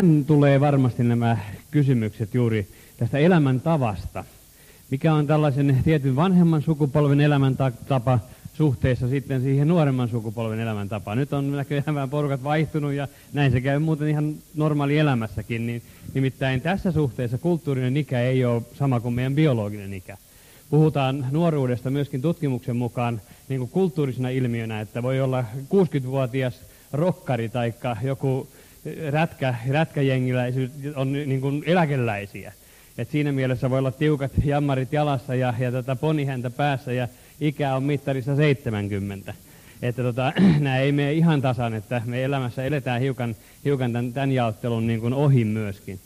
Tulee varmasti nämä kysymykset juuri tästä elämäntavasta. Mikä on tällaisen tietyn vanhemman sukupolven elämäntapa suhteessa sitten siihen nuoremman sukupolven elämäntapaan? Nyt on näköjään vähän porukat vaihtunut ja näin se käy muuten ihan normaali elämässäkin. Nimittäin tässä suhteessa kulttuurinen ikä ei ole sama kuin meidän biologinen ikä. Puhutaan nuoruudesta myöskin tutkimuksen mukaan niin kuin kulttuurisena ilmiönä, että voi olla 60-vuotias rokkari tai joku rätkäjengillä on niin kuin eläkeläisiä. Et siinä mielessä voi olla tiukat jammarit jalassa ja ponihäntä päässä ja ikää on mittarissa 70. Että nämä ei mene ihan tasan, että me elämässä eletään hiukan tämän jaottelun niin kuin ohi myöskin.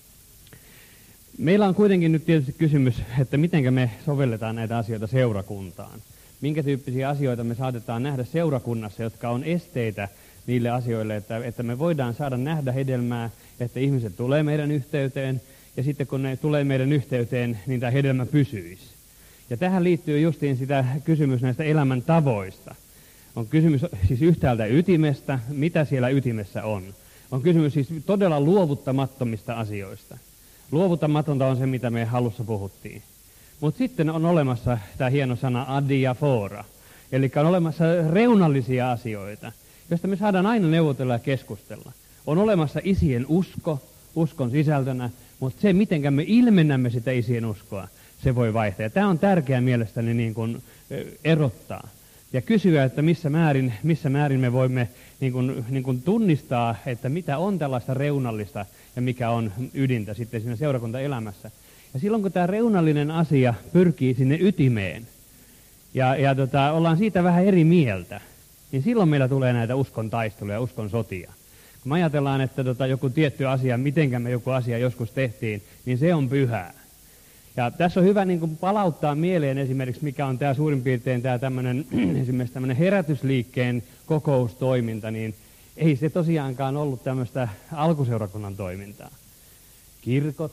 Meillä on kuitenkin nyt tietysti kysymys, että miten me sovelletaan näitä asioita seurakuntaan. Minkä tyyppisiä asioita me saatetaan nähdä seurakunnassa, jotka on esteitä niille asioille, että me voidaan saada nähdä hedelmää, että ihmiset tulee meidän yhteyteen, ja sitten kun ne tulee meidän yhteyteen, niin tämä hedelmä pysyisi. Ja tähän liittyy justiin sitä kysymys näistä elämäntavoista. On kysymys siis yhtäältä ytimestä, mitä siellä ytimessä on. On kysymys siis todella luovuttamattomista asioista. Luovuttamatonta on se, mitä me alussa puhuttiin. Mutta sitten on olemassa tämä hieno sana adiafora, eli on olemassa reunallisia asioita, joista me saadaan aina neuvotella ja keskustella. On olemassa isien usko, uskon sisältönä, mutta se, miten me ilmennämme sitä isien uskoa, se voi vaihtaa. Ja tämä on tärkeää mielestäni niin kuin erottaa ja kysyä, että missä määrin me voimme niin kuin tunnistaa, että mitä on tällaista reunallista ja mikä on ydintä sitten siinä seurakuntaelämässä. Ja silloin kun tämä reunallinen asia pyrkii sinne ytimeen ja ollaan siitä vähän eri mieltä, niin silloin meillä tulee näitä uskon taisteluja, uskon sotia. Kun me ajatellaan, että joku tietty asia, mitenkä me joku asia joskus tehtiin, niin se on pyhää. Ja tässä on hyvä niin kuin palauttaa mieleen esimerkiksi, mikä on tämä suurin piirtein esimerkiksi tämmöinen herätysliikkeen kokoustoiminta, niin ei se tosiaankaan ollut tämmöistä alkuseurakunnan toimintaa. Kirkot,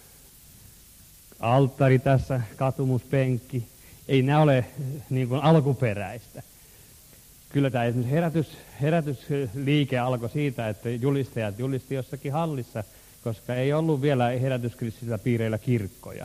alttari tässä, katumuspenkki, ei nämä ole niin kuin alkuperäistä. Kyllä tämä esimerkiksi herätysliike alkoi siitä, että julistajat julisti jossakin hallissa, koska ei ollut vielä herätyskristillisillä piireillä kirkkoja.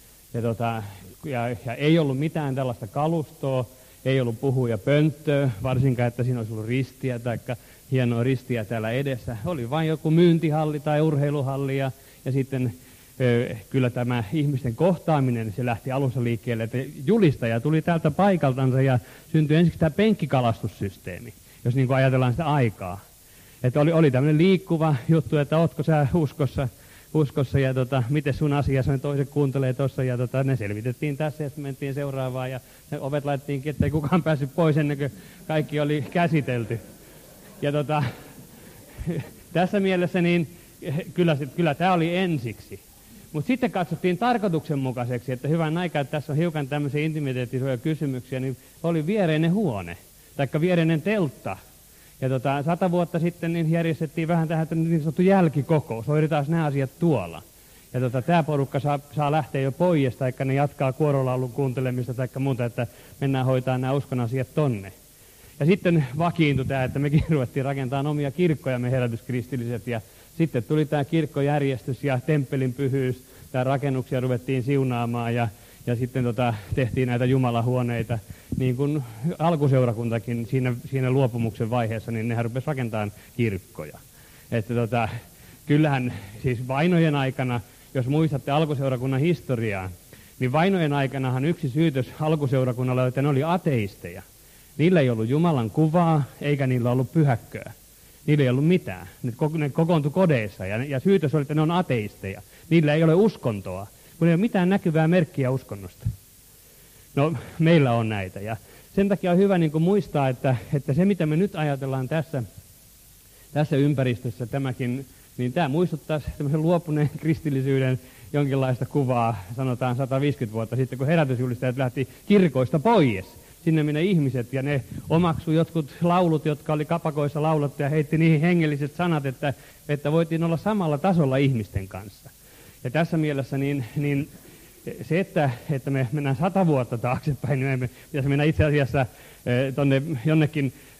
Ja ei ollut mitään tällaista kalustoa, ei ollut puhujapönttöä, varsinkaan, että siinä olisi ollut ristiä tai hienoa ristiä täällä edessä. Oli vain joku myyntihalli tai urheiluhalli ja sitten kyllä tämä ihmisten kohtaaminen, se lähti alussa liikkeelle, että julistaja tuli täältä paikaltansa ja syntyi ensiksi tämä penkkikalastussysteemi, jos niin kuin ajatellaan sitä aikaa. Että oli tämmöinen liikkuva juttu, että ootko sä uskossa ja miten sun asia, sen toiset kuuntelee tuossa ja ne selvitettiin tässä ja sitten mentiin seuraavaan ja ne ovet laitettiinkin, ettei kukaan päässyt pois ennen kuin kaikki oli käsitelty. Ja tässä mielessä niin kyllä tämä oli ensiksi. Mutta sitten katsottiin tarkoituksenmukaiseksi, että hyvän aikaa, että tässä on hiukan tämmöisiä intimiteettisuoja kysymyksiä, niin oli viereinen huone, taikka viereinen teltta. Ja 100 vuotta sitten niin järjestettiin vähän tähän niin sanottu jälkikokous, hoidetaan nämä asiat tuolla. Ja tämä porukka saa lähteä jo pois, taikka ne jatkaa kuorolaulun kuuntelemista taikka muuta, että mennään hoitaa nämä uskon asiat tonne. Ja sitten vakiintui tämä, että mekin ruvettiin rakentamaan omia kirkkoja, me herätyskristilliset, ja sitten tuli tämä kirkkojärjestys ja temppelin pyhyys, tämä rakennuksia ruvettiin siunaamaan ja sitten tehtiin näitä jumalahuoneita, niin kuin alkuseurakuntakin siinä luopumuksen vaiheessa, niin nehän rupesi rakentamaan kirkkoja. Että kyllähän siis vainojen aikana, jos muistatte alkuseurakunnan historiaa, niin vainojen aikanahan yksi syytös alkuseurakunnalla oli, että ne oli ateisteja. Niillä ei ollut Jumalan kuvaa, eikä niillä ollut pyhäkköä. Niillä ei ollut mitään. Ne kokoontui kodeissa ja syytös oli, että ne on ateisteja. Niillä ei ole uskontoa, kun ei ole mitään näkyvää merkkiä uskonnosta. No, meillä on näitä. Ja sen takia on hyvä niin kuin muistaa, että se mitä me nyt ajatellaan tässä ympäristössä tämäkin, niin tämä muistuttaa tämmöisen luopuneen kristillisyyden jonkinlaista kuvaa, sanotaan 150 vuotta sitten, kun herätysjulistajat lähti kirkoista pois. Sinne minne ihmiset, ja ne omaksui jotkut laulut, jotka oli kapakoissa laulattu, ja heitti niihin hengelliset sanat, että voitiin olla samalla tasolla ihmisten kanssa. Ja tässä mielessä niin se, että me mennään 100 vuotta taaksepäin, niin me pitäisi mennä itse asiassa tonne jonnekin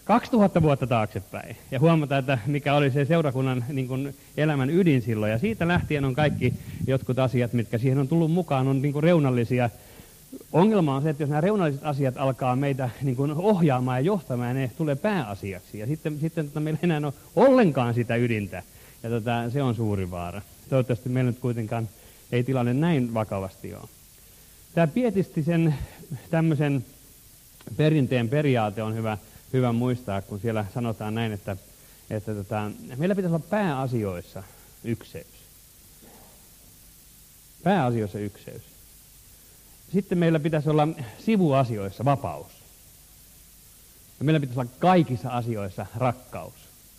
2000 vuotta taaksepäin ja huomata, että mikä oli se seurakunnan niin kuin elämän ydin silloin. Ja siitä lähtien on kaikki jotkut asiat, mitkä siihen on tullut mukaan, on niin kuin reunallisia. Ongelma on se, että jos nämä reunalliset asiat alkaa meitä niin kuin ohjaamaan ja johtamaan, ne tulee pääasiaksi. Ja sitten meillä ei enää ole ollenkaan sitä ydintä. Ja se on suuri vaara. Toivottavasti meillä nyt kuitenkaan ei tilanne näin vakavasti ole. Tämä pietistisen tämmöisen perinteen periaate on hyvä muistaa, kun siellä sanotaan näin, että meillä pitäisi olla pääasioissa ykseys. Pääasioissa ykseys. Sitten meillä pitäisi olla sivuasioissa vapaus. Ja meillä pitäisi olla kaikissa asioissa rakkaus.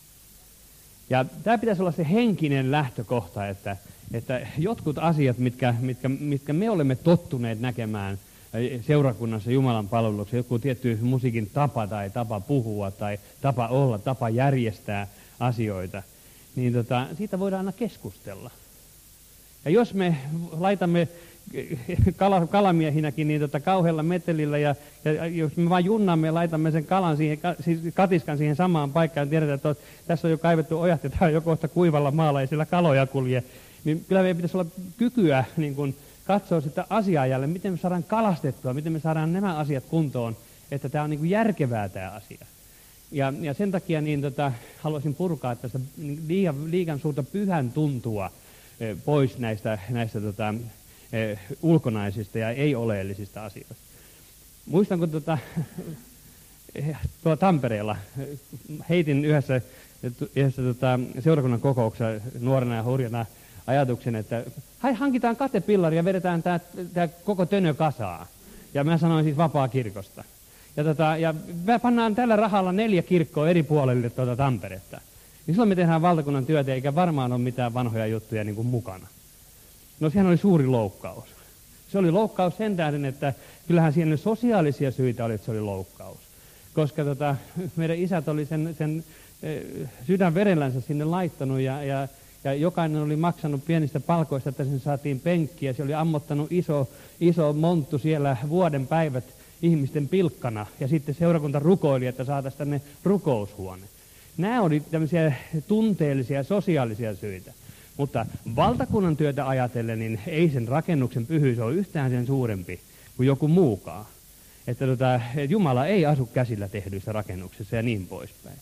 Ja tämä pitäisi olla se henkinen lähtökohta, että jotkut asiat, mitkä me olemme tottuneet näkemään seurakunnassa Jumalan palveluksessa, joku tietty musiikin tapa tai tapa puhua tai tapa olla, tapa järjestää asioita, niin siitä voidaan aina keskustella. Ja jos me laitamme kalamiehinäkin niin kauhealla metelillä ja jos me vain junnaamme ja laitamme sen kalan siihen, siis katiskan siihen samaan paikkaan ja tiedetään, että tässä on jo kaivettu ojat ja tämä on jo kohta kuivalla maalla ja siellä kaloja kulje, niin kyllä meidän pitäisi olla kykyä niin kuin katsoa sitä asiaa jälleen, miten me saadaan kalastettua, miten me saadaan nämä asiat kuntoon, että tämä on niin kuin järkevää tämä asia. Ja sen takia niin haluaisin purkaa tästä liian suurta pyhän tuntua pois näistä ulkonaisista ja ei-oleellisista asioista. Muistan, kun tuolla Tampereella heitin yhdessä seurakunnan kokouksessa nuorena ja hurjana ajatuksen, että hankitaan katepillari ja vedetään tämä koko tönö kasaan. Ja mä sanoin siis Vapaa-kirkosta. Ja me pannaan tällä rahalla 4 kirkkoa eri puolille Tamperetta. Niin silloin me tehdään valtakunnan työtä, eikä varmaan ole mitään vanhoja juttuja niin kuin mukana. No sehän oli suuri loukkaus. Se oli loukkaus sen tähden, että kyllähän siinä sosiaalisia syitä oli, että se oli loukkaus. Koska meidän isät oli sen sydänverellänsä sinne laittanut ja jokainen oli maksanut pienistä palkoista, että sen saatiin penkkiä. Se oli ammottanut iso monttu siellä vuoden päivät ihmisten pilkkana ja sitten seurakunta rukoili, että saataisiin tänne rukoushuone. Nämä oli tämmöisiä tunteellisia sosiaalisia syitä. Mutta valtakunnan työtä ajatellen, niin ei sen rakennuksen pyhyys ole yhtään sen suurempi kuin joku muukaan. Että Jumala ei asu käsillä tehdyissä rakennuksissa ja niin poispäin.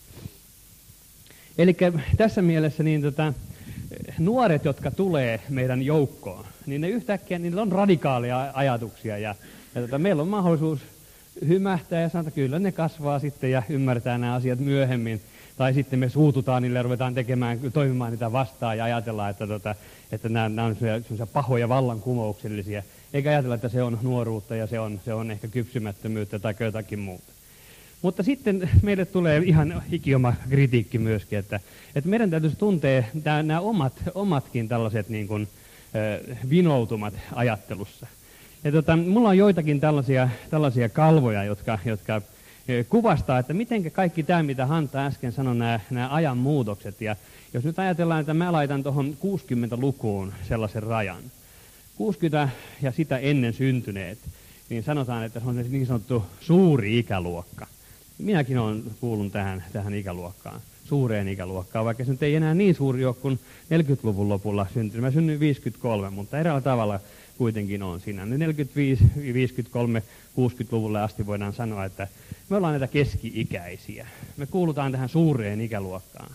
Eli tässä mielessä niin nuoret, jotka tulee meidän joukkoon, niin ne yhtäkkiä niillä on radikaaleja ajatuksia ja meillä on mahdollisuus hymähtää ja sanoa, että kyllä ne kasvaa sitten ja ymmärtää nämä asiat myöhemmin. Tai sitten me suututaan niille ja ruvetaan toimimaan niitä vastaan ja ajatellaan, että nämä on sellaisia pahoja vallankumouksellisia. Eikä ajatella, että se on nuoruutta ja se on ehkä kypsymättömyyttä tai jotakin muuta. Mutta sitten meille tulee ihan ikioma kritiikki myöskin, että meidän täytyisi tuntea nämä omatkin tällaiset niin kuin, vinoutumat ajattelussa. Ja mulla on joitakin tällaisia kalvoja, jotka kuvastaa, että miten kaikki tämä, mitä Hanta äsken sanoi, nämä ajan muutokset. Ja jos nyt ajatellaan, että mä laitan tuohon 60-lukuun sellaisen rajan, 60 ja sitä ennen syntyneet, niin sanotaan, että se on niin sanottu suuri ikäluokka. Minäkin kuulun tähän ikäluokkaan, suureen ikäluokkaan, vaikka se nyt ei enää niin suuri ole kuin 40-luvun lopulla syntynyt. Mä synnyin 53, mutta eräällä tavalla kuitenkin on siinä. 45, 53, 60-luvulle asti voidaan sanoa, että me ollaan näitä keski-ikäisiä. Me kuulutaan tähän suureen ikäluokkaan.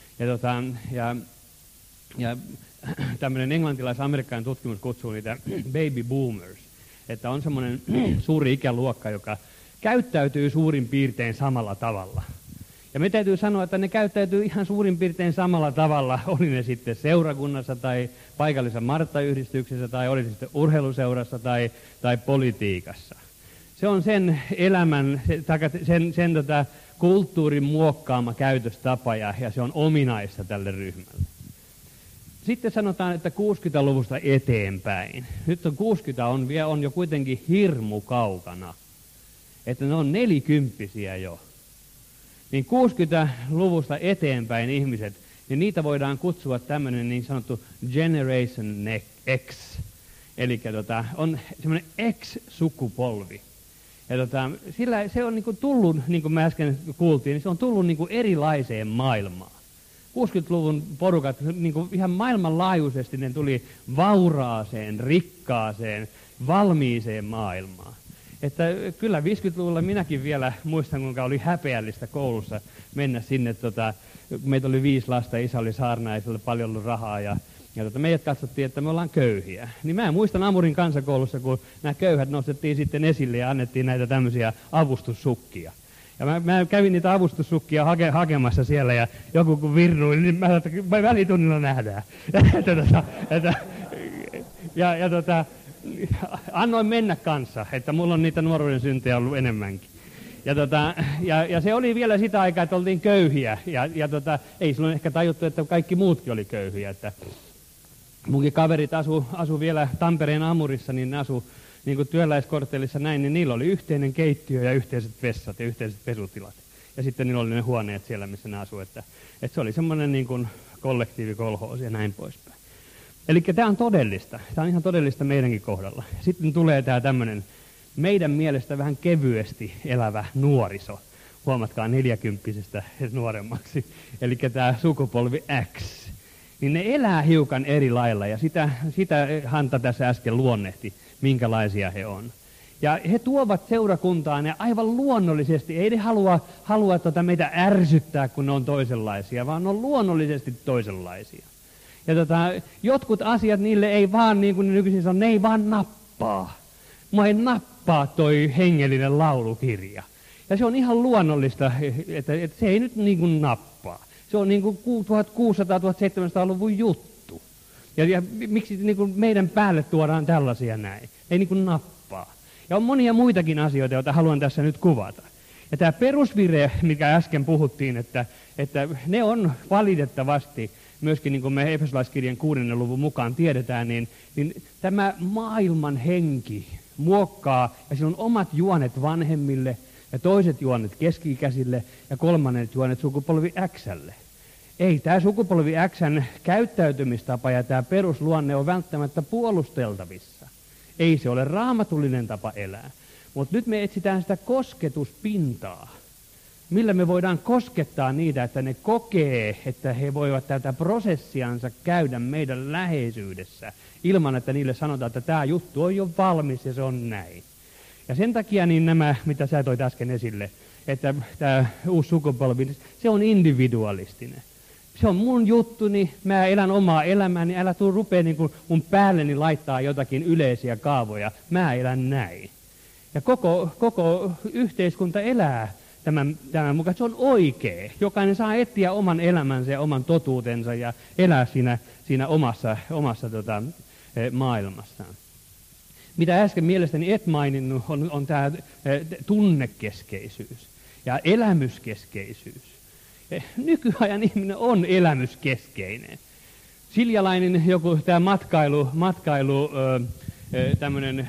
Ja tämmöinen englantilais-amerikkalainen tutkimus kutsuu niitä baby boomers, että on semmoinen suuri ikäluokka, joka käyttäytyy suurin piirtein samalla tavalla. Ja me täytyy sanoa, että ne käyttäytyy ihan suurin piirtein samalla tavalla, oli ne sitten seurakunnassa tai paikallisessa Martta-yhdistyksessä tai oli sitten urheiluseurassa tai politiikassa. Se on sen elämän, sen kulttuurin muokkaama käytöstapa ja se on ominaista tälle ryhmälle. Sitten sanotaan, että 60-luvusta eteenpäin. Nyt 60 on jo kuitenkin hirmu kaukana, että ne on 40-vuotiaita jo. Niin 60-luvusta eteenpäin ihmiset, niin niitä voidaan kutsua tämmöinen niin sanottu Generation X. Eli on semmoinen X-sukupolvi. Ja sillä se on niin kuin tullut, niin kuin me äsken kuultiin, niin se on tullut niin kuin erilaiseen maailmaan. 60-luvun porukat niin kuin ihan maailmanlaajuisesti ne tuli vauraaseen, rikkaaseen, valmiiseen maailmaan. Että kyllä 50-luvulla minäkin vielä muistan, kuinka oli häpeällistä koulussa mennä sinne. Meitä oli 5 lasta, isä oli saarnaaja, ei paljon ollut rahaa ja meidät katsottiin, että me ollaan köyhiä. Niin mä muistan Amurin kansakoulussa, kun nämä köyhät nostettiin sitten esille ja annettiin näitä tämmöisiä avustussukkia. Ja mä kävin niitä avustussukkia hakemassa siellä ja joku kun virruili, niin mä sanoin, että välitunnilla nähdään. Annoin mennä kanssa, että mulla on niitä nuoruuden syntejä ollut enemmänkin. Ja se oli vielä sitä aikaa, että oltiin köyhiä. Ei silloin ehkä tajuttu, että kaikki muutkin oli köyhiä. Että munkin kaverit asu vielä Tampereen Amurissa, niin ne asu niin kuin työläiskorttelissa näin, niin niillä oli yhteinen keittiö ja yhteiset vessat ja yhteiset pesutilat. Ja sitten niillä oli ne huoneet siellä, missä ne asuivat. Että se oli semmoinen niin kuin kollektiivikolhoos ja näin poispäin. Eli tämä on todellista. Tämä on ihan todellista meidänkin kohdalla. Sitten tulee tämä tämmöinen meidän mielestä vähän kevyesti elävä nuoriso. Huomatkaa 40-vuotiaista nuoremmaksi. Eli tämä sukupolvi X. Niin ne elää hiukan eri lailla ja sitä Hanta tässä äsken luonnehti, minkälaisia he on. Ja he tuovat seurakuntaan ja aivan luonnollisesti, ei ne halua meitä ärsyttää, kun ne on toisenlaisia, vaan ne on luonnollisesti toisenlaisia. Ja jotkut asiat niille ei vaan, niin kuin nykyisin sanoo, ne ei vaan nappaa. Mua ei nappaa toi hengellinen laulukirja. Ja se on ihan luonnollista, että se ei nyt niin kuin nappaa. Se on niin kuin 1600-1700-luvun juttu. Ja miksi niin kuin meidän päälle tuodaan tällaisia näin? Ei niin kuin nappaa. Ja on monia muitakin asioita, joita haluan tässä nyt kuvata. Ja tämä perusvire, mikä äsken puhuttiin, että ne on valitettavasti, myöskin niin kuin me Efesolaiskirjan 6. luvun mukaan tiedetään, niin tämä maailman henki muokkaa, ja sillä on omat juonet vanhemmille, ja toiset juonet keski-ikäisille, ja kolmannet juonet sukupolvi X:lle. Ei tämä sukupolvi X:n käyttäytymistapa ja tämä perusluonne on välttämättä puolusteltavissa. Ei se ole raamatullinen tapa elää. Mutta nyt me etsitään sitä kosketuspintaa, millä me voidaan koskettaa niitä, että ne kokee, että he voivat tätä prosessiansa käydä meidän läheisyydessä, ilman että niille sanotaan, että tämä juttu on jo valmis ja se on näin. Ja sen takia niin nämä, mitä sä toit äsken esille, että tämä uusi sukupolvi, se on individualistinen. Se on mun juttuni, mä elän omaa elämääni, älä tuu rupea niin kuin mun päälleni laittaa jotakin yleisiä kaavoja, mä elän näin. Ja koko yhteiskunta elää tämän mukaan, se on oikea. Jokainen saa etsiä oman elämänsä ja oman totuutensa ja elää siinä omassa maailmassaan. Mitä äsken mielestäni et maininnut, on tämä tunnekeskeisyys ja elämyskeskeisyys. Nykyajan ihminen on elämyskeskeinen. Siljalainen joku tämä matkailu tämmöinen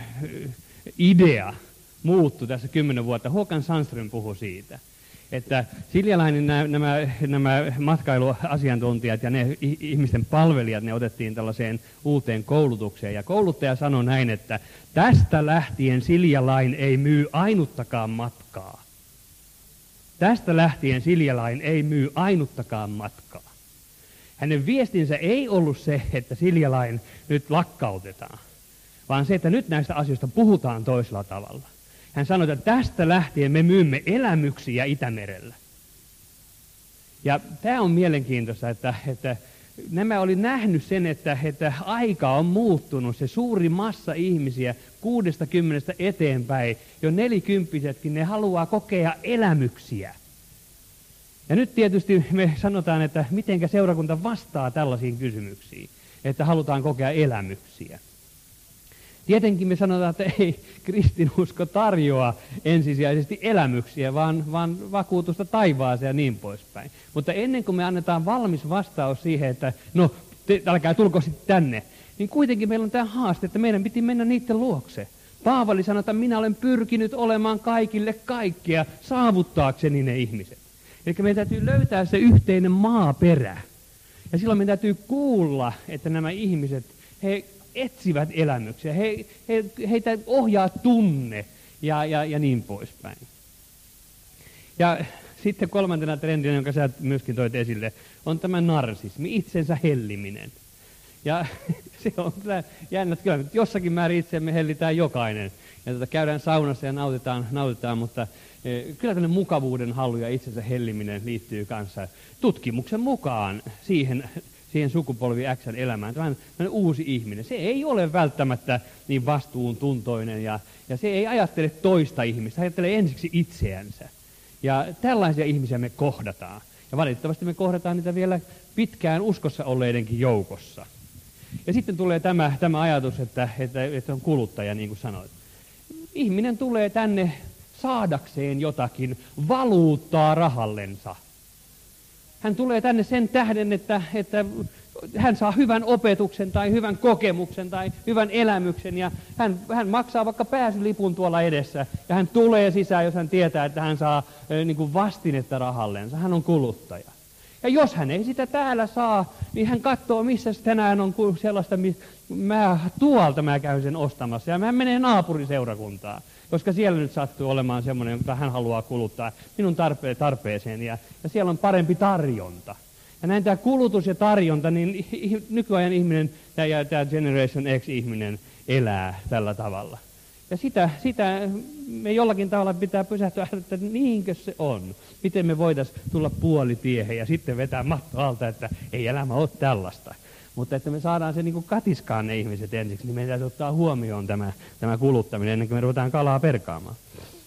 idea muuttui tässä 10 vuotta. Håkan Sandström puhui siitä, että Siljalainen nämä matkailuasiantuntijat ja ne ihmisten palvelijat, ne otettiin tällaiseen uuteen koulutukseen. Ja kouluttaja sanoi näin, että tästä lähtien Siljalain ei myy ainuttakaan matkaa. Tästä lähtien Siljalain ei myy ainuttakaan matkaa. Hänen viestinsä ei ollut se, että Siljalain nyt lakkautetaan, vaan se, että nyt näistä asioista puhutaan toisella tavalla. Hän sanoi, että tästä lähtien me myymme elämyksiä Itämerellä. Ja tämä on mielenkiintoista, että nämä oli nähnyt sen, että aika on muuttunut. Se suuri massa ihmisiä 60 eteenpäin, jo 40-vuotiaatkin, ne haluaa kokea elämyksiä. Ja nyt tietysti me sanotaan, että mitenkä seurakunta vastaa tällaisiin kysymyksiin, että halutaan kokea elämyksiä. Tietenkin me sanotaan, että ei kristinusko tarjoa ensisijaisesti elämyksiä, vaan vakuutusta taivaaseen ja niin poispäin. Mutta ennen kuin me annetaan valmis vastaus siihen, että no, älkää tulko sitten tänne, niin kuitenkin meillä on tämä haaste, että meidän piti mennä niiden luokse. Paavali sanoi, että minä olen pyrkinyt olemaan kaikille kaikkea saavuttaakseni ne ihmiset. Eli meidän täytyy löytää se yhteinen maaperä. Ja silloin meidän täytyy kuulla, että nämä ihmiset, he etsivät elämyksiä, heitä ohjaa tunne. ja niin poispäin. Ja sitten kolmantena trendinä, jonka sä myöskin toit esille, on tämä narsismi, itsensä helliminen. Ja se on kyllä jännä, että kyllä jossakin määrin itseämme hellitään jokainen. Ja käydään saunassa ja nautitaan, mutta kyllä tämmöinen mukavuuden halu ja itsensä helliminen liittyy kanssa tutkimuksen mukaan siihen sukupolvi X:n elämään. Tämä on uusi ihminen. Se ei ole välttämättä niin vastuuntuntoinen ja se ei ajattele toista ihmistä, ajattelee ensiksi itseänsä. Ja tällaisia ihmisiä me kohdataan. Ja valitettavasti me kohdataan niitä vielä pitkään uskossa olleidenkin joukossa. Ja sitten tulee tämä ajatus, että on kuluttaja, niin kuin sanoit. Ihminen tulee tänne saadakseen jotakin valuuttaa rahallensa. Hän tulee tänne sen tähden, että hän saa hyvän opetuksen tai hyvän kokemuksen tai hyvän elämyksen. Ja hän maksaa vaikka pääsylipun tuolla edessä. Ja hän tulee sisään, jos hän tietää, että hän saa niin kuin vastinetta rahallensa. Hän on kuluttaja. Ja jos hän ei sitä täällä saa, niin hän katsoo, missä tänään on sellaista, tuolta mä käyn sen ostamassa. Ja hän menee naapuriseurakuntaan, koska siellä nyt sattuu olemaan semmoinen, jota hän haluaa kuluttaa minun tarpeeseen. Ja siellä on parempi tarjonta. Ja näin tämä kulutus ja tarjonta, niin nykyajan ihminen, tämä Generation X-ihminen elää tällä tavalla. Ja sitä me jollakin tavalla pitää pysähtyä, että niinkö se on. Miten me voitaisiin tulla puolitiehen ja sitten vetää matto alta, että ei elämä ole tällaista. Mutta että me saadaan se niin kuin katiskaan ne ihmiset ensiksi, niin meidän täytyy ottaa huomioon tämä kuluttaminen ennen kuin me ruvetaan kalaa perkaamaan.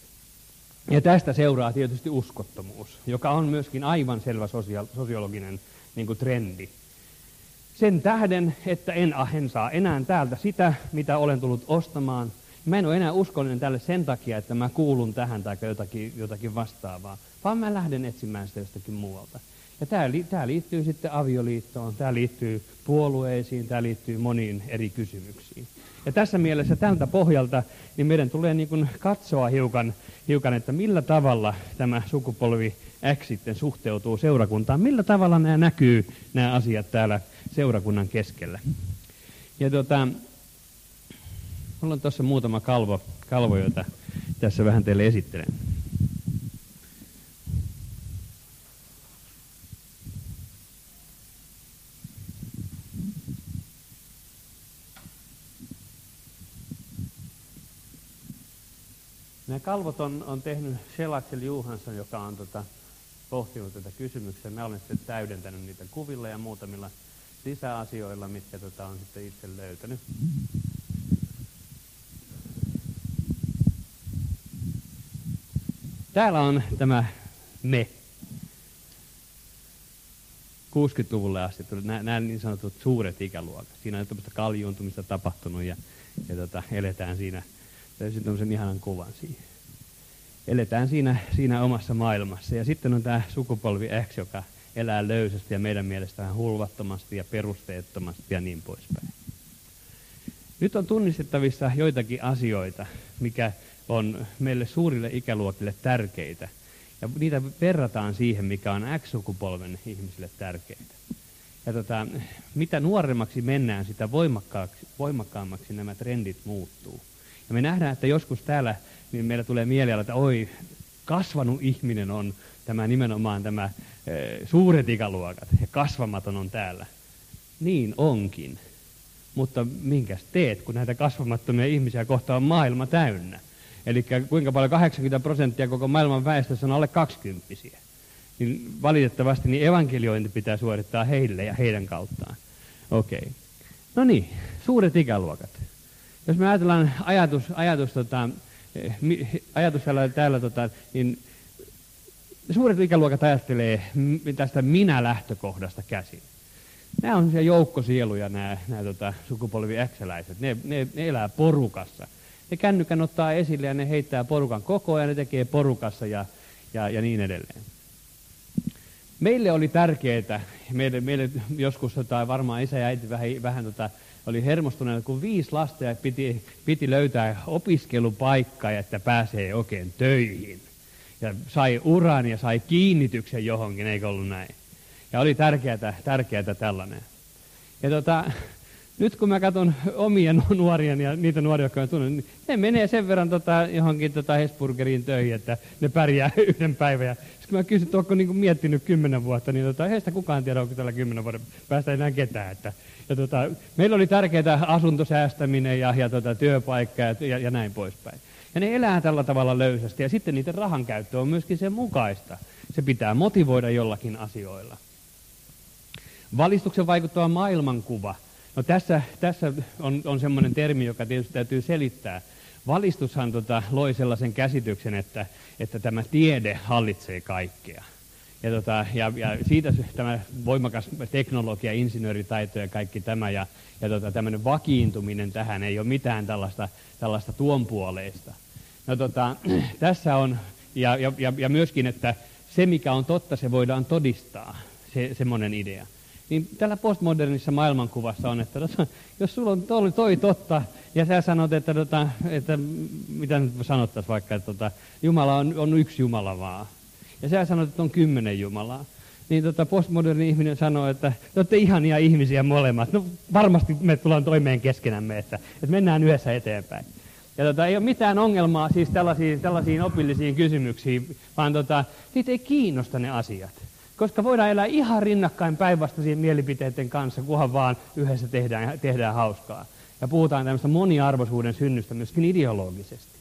Ja tästä seuraa tietysti uskottomuus, joka on myöskin aivan selvä sosiologinen niin kuin trendi. Sen tähden, että en saa enää täältä sitä, mitä olen tullut ostamaan. Mä en ole enää uskollinen tälle sen takia, että mä kuulun tähän tai jotakin vastaavaa, vaan mä lähden etsimään sitä jostakin muualta. Ja tämä liittyy sitten avioliittoon, tämä liittyy puolueisiin, tämä liittyy moniin eri kysymyksiin. Ja tässä mielessä tältä pohjalta niin meidän tulee niin kuin katsoa hiukan, että millä tavalla tämä sukupolvi X sitten suhteutuu seurakuntaan, millä tavalla nämä asiat täällä seurakunnan keskellä. Ja mulla on tuossa muutama kalvo, jota tässä vähän teille esittelen. Nämä kalvot on tehnyt Kjell-Axel Johansson, joka on pohtinut tätä kysymyksiä. Mä olen sitten täydentänyt niitä kuvilla ja muutamilla lisäasioilla, mitkä on sitten itse löytänyt. Täällä on tämä me. 60-luvulle asti tuli nämä niin sanotut suuret ikäluokat. Siinä on tämmöistä kaljuuntumista tapahtunut ja eletään siinä. Täysin tämmöisen ihanan kuvan siihen. Eletään siinä omassa maailmassa. Ja sitten on tämä sukupolvi X, joka elää löysästi ja meidän mielestään hulvattomasti ja perusteettomasti ja niin poispäin. Nyt on tunnistettavissa joitakin asioita, mikä on meille suurille ikäluokille tärkeitä. Ja niitä verrataan siihen, mikä on X-sukupolven ihmisille tärkeitä. Ja mitä nuoremmaksi mennään, sitä voimakkaammaksi nämä trendit muuttuu. Ja me nähdään, että joskus täällä niin meillä tulee mieleen, että oi, kasvanut ihminen on nimenomaan tämä suuret ikäluokat ja kasvamaton on täällä. Niin onkin. Mutta minkäs teet, kun näitä kasvamattomia ihmisiä kohtaa on maailma täynnä? Eli kuinka paljon 80% koko maailman väestössä on alle 20-vuotiaita. Niin valitettavasti niin evankeliointi pitää suorittaa heille ja heidän kauttaan. Okei. No niin, suuret ikäluokat. Jos me ajatellaan ajatus täällä, niin suuret ikäluokat ajattelee tästä minä-lähtökohdasta käsin. Nämä on sellaisia joukkosieluja, nämä sukupolvi X-läiset. Ne elää porukassa. Ne kännykän ottaa esille ja ne heittää porukan kokoon ja ne tekee porukassa ja niin edelleen. Meille oli tärkeää, meille joskus varmaan isä ja äiti vähän oli hermostuneena, kun 5 lasta ja piti löytää opiskelupaikkaa, että pääsee oikein töihin. Ja sai uran ja sai kiinnityksen johonkin, eikö ollut näin? Ja oli tärkeää tällainen. Ja nyt kun mä katson omia nuoria ja niitä nuoria, jotka on tunnen, niin ne menee sen verran johonkin Hesburgeriin töihin, että ne pärjää yhden päivän. Ja kun mä kysyn, että onko niin miettinyt 10 vuotta, niin heistä kukaan tiedä, onko tällä 10 vuoden päästä enää ketään. Meillä oli tärkeää asuntosäästäminen ja työpaikka ja näin poispäin. Ja ne elää tällä tavalla löysästi ja sitten niiden rahan käyttö on myöskin sen mukaista. Se pitää motivoida jollakin asioilla. Valistuksen vaikuttava maailmankuva. No tässä on semmoinen termi, joka tietysti täytyy selittää. Valistushan loi sellaisen käsityksen, että tämä tiede hallitsee kaikkea. Ja siitä tämä voimakas teknologia, insinööritaito ja kaikki tämä ja tämmöinen vakiintuminen tähän ei ole mitään tällaista tuonpuoleista. No tässä on, ja myöskin, että se mikä on totta, se voidaan todistaa, semmoinen idea. Niin tällä postmodernissa maailmankuvassa on, että jos sulla on toi totta, ja sä sanot, että mitä nyt sanottaisiin vaikka, että Jumala on yksi Jumala vaan. Ja sä sanot, että on 10 Jumalaa. Niin postmoderni ihminen sanoo, että te olette ihania ihmisiä molemmat. No varmasti me tullaan toimeen keskenämme, että mennään yhdessä eteenpäin. Ja ei ole mitään ongelmaa siis tällaisiin opillisiin kysymyksiin, vaan niitä ei kiinnosta ne asiat. Koska voidaan elää ihan rinnakkain päinvastaisiin mielipiteiden kanssa, kunhan vaan yhdessä tehdään hauskaa. Ja puhutaan tämmöistä moniarvoisuuden synnystä myöskin ideologisesti.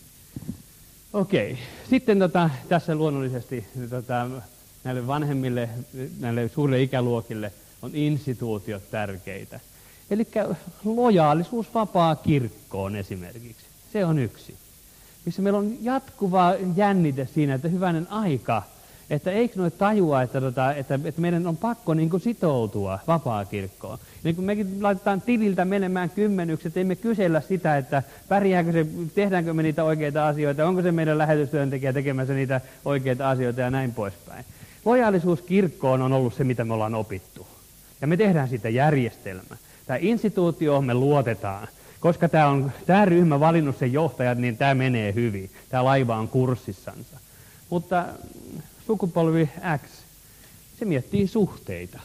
Okei. Sitten tässä luonnollisesti näille vanhemmille, näille suurille ikäluokille on instituutiot tärkeitä. Eli lojaalisuus vapaa kirkkoon esimerkiksi. Se on yksi. Missä meillä on jatkuva jännite siinä, että hyvänen aika, että eikö noin tajua, että meidän on pakko niin kuin sitoutua vapaakirkkoon. Niin kun mekin laitetaan tililtä menemään kymmenykset, ei me kysellä sitä, että pärjääkö se, tehdäänkö me niitä oikeita asioita, onko se meidän lähetystyöntekijä tekemässä niitä oikeita asioita ja näin poispäin. Lojaalisuus kirkkoon on ollut se, mitä me ollaan opittu. Ja me tehdään siitä järjestelmä. Tämä instituutio, johon me luotetaan, koska tämä ryhmä valinnut sen johtajan, niin tämä menee hyvin. Tämä laiva on kurssissansa. Mutta sukupolvi X, se miettii suhteita.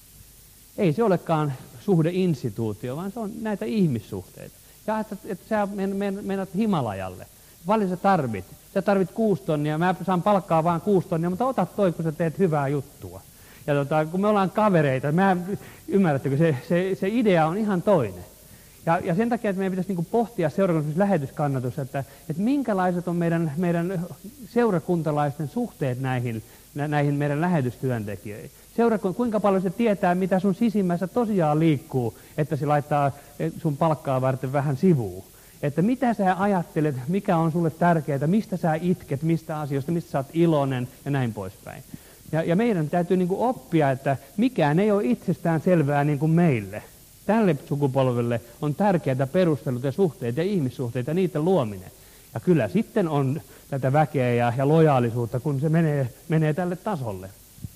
Ei se olekaan suhdeinstituutio, vaan se on näitä ihmissuhteita. Ja että sä menet Himalajalle. Paljon sä tarvit? Sä tarvit 6 tonnia, mä saan palkkaa vaan 6 tonnia, mutta ota toi, kun sä teet hyvää juttua. Ja kun me ollaan kavereita, ymmärrättekö, se idea on ihan toinen. Ja sen takia, että meidän pitäisi niinku pohtia seurakunnassa lähetyskannatusta, että minkälaiset on meidän seurakuntalaisten suhteet näihin meidän lähetystyöntekijöihin. Kuinka paljon se tietää, mitä sun sisimmässä tosiaan liikkuu, että se laittaa sun palkkaa varten vähän sivuun. Että mitä sä ajattelet, mikä on sulle tärkeää, mistä sä itket, mistä asioista, mistä sä oot iloinen ja näin poispäin. Ja meidän täytyy niinku oppia, että mikään ei ole itsestään selvää niin kuin meille. Tälle sukupolvelle on tärkeää perustelut ja suhteet ja ihmissuhteet ja niiden luominen. Ja kyllä sitten on tätä väkeä ja lojaalisuutta, kun se menee tälle tasolle.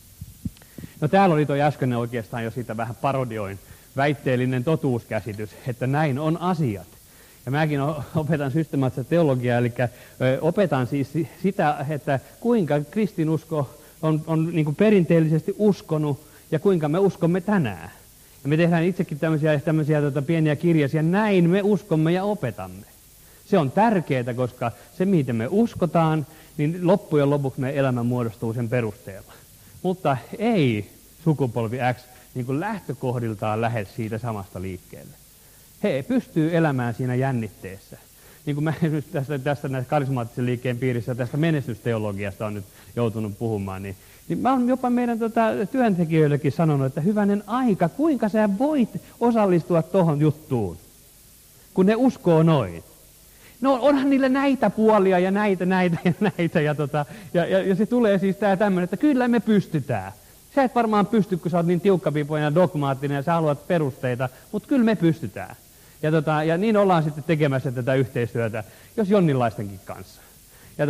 No täällä oli toi äsken oikeastaan jo siitä vähän parodioin väitteellinen totuuskäsitys, että näin on asiat. Ja mäkin opetan systemaattista teologiaa, eli opetan siis sitä, että kuinka kristinusko on niin kuin perinteellisesti uskonut ja kuinka me uskomme tänään. Ja me tehdään itsekin tämmöisiä pieniä kirjaisia, näin me uskomme ja opetamme. Se on tärkeää, koska se, miten me uskotaan, niin loppujen lopuksi meidän elämä muodostuu sen perusteella. Mutta ei sukupolvi X niin kuin lähtökohdiltaan lähde siitä samasta liikkeelle. He pystyy elämään siinä jännitteessä. Niin kuin mä tästä karismaattisen liikkeen piirissä tästä menestysteologiasta on nyt joutunut puhumaan, niin mä oon jopa meidän työntekijöillekin sanonut, että hyvänen aika, kuinka sä voit osallistua tohon juttuun, kun ne uskoo noin. No onhan niille näitä puolia ja näitä ja se tulee siis tää tämmöinen, että kyllä me pystytään. Sä et varmaan pysty, kun sä oot niin tiukkapipoinen ja dogmaattinen ja sä haluat perusteita, mutta kyllä me pystytään. Ja niin ollaan sitten tekemässä tätä yhteistyötä, jos jonninlaistenkin kanssa. Ja